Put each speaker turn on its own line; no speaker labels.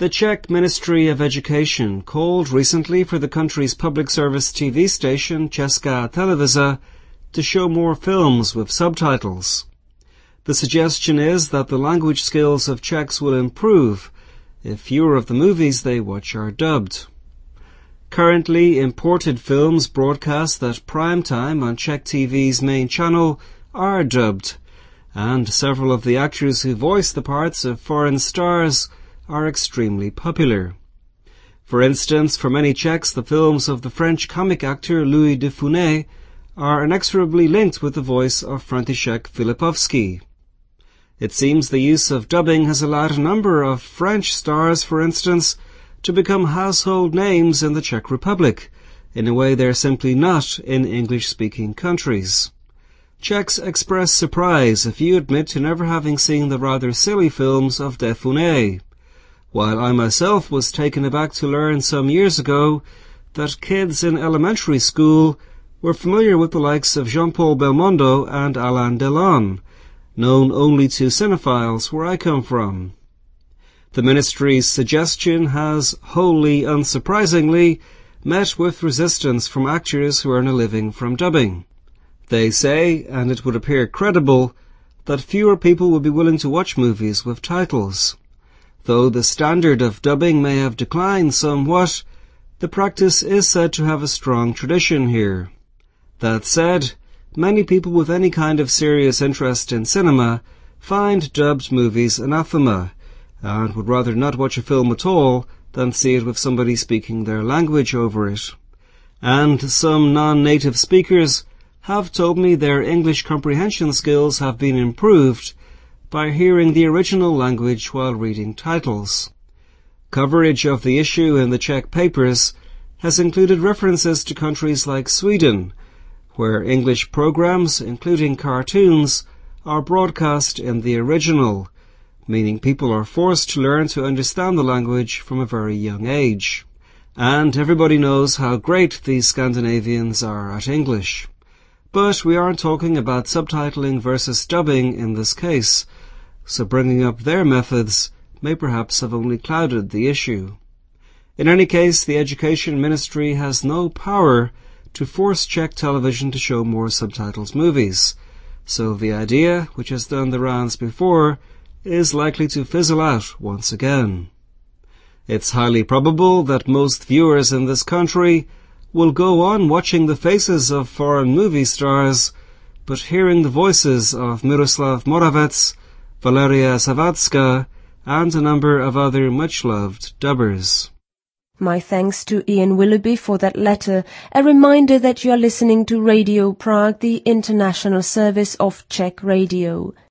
The Czech Ministry of Education called recently for the country's public service TV station Česká televize to show more films with subtitles. The suggestion is that the language skills of Czechs will improve if fewer of the movies they watch are dubbed. Currently, imported films broadcast at prime time on Czech TV's main channel are dubbed, and several of the actors who voice the parts of foreign stars are extremely popular. For instance, for many Czechs, the films of the French comic actor Louis de Funès are inexorably linked with the voice of František Filipovský. It seems the use of dubbing has allowed a number of French stars, for instance, to become household names in the Czech Republic, in a way they're simply not in English-speaking countries. Czechs express surprise if you admit to never having seen the rather silly films of de Funès, while I myself was taken aback to learn some years ago that kids in elementary school were familiar with the likes of Jean-Paul Belmondo and Alain Delon, known only to cinephiles where I come from. The ministry's suggestion has, wholly unsurprisingly, met with resistance from actors who earn a living from dubbing. They say, and it would appear credible, that fewer people would be willing to watch movies with titles. Though the standard of dubbing may have declined somewhat, the practice is said to have a strong tradition here. That said, many people with any kind of serious interest in cinema find dubbed movies anathema, and would rather not watch a film at all than see it with somebody speaking their language over it. And some non-native speakers have told me their English comprehension skills have been improved by hearing the original language while reading titles. Coverage of the issue in the Czech papers has included references to countries like Sweden, where English programs, including cartoons, are broadcast in the original, meaning people are forced to learn to understand the language from a very young age. And everybody knows how great these Scandinavians are at English. But we aren't talking about subtitling versus dubbing in this case, so bringing up their methods may perhaps have only clouded the issue. In any case, the Education Ministry has no power to force Czech television to show more subtitles movies, so the idea, which has done the rounds before, is likely to fizzle out once again. It's highly probable that most viewers in this country will go on watching the faces of foreign movie stars, but hearing the voices of Miroslav Moravec, Valeria Savacka, and a number of other much-loved dubbers.
My thanks to Ian Willoughby for that letter. A reminder that you are listening to Radio Prague, the international service of Czech Radio.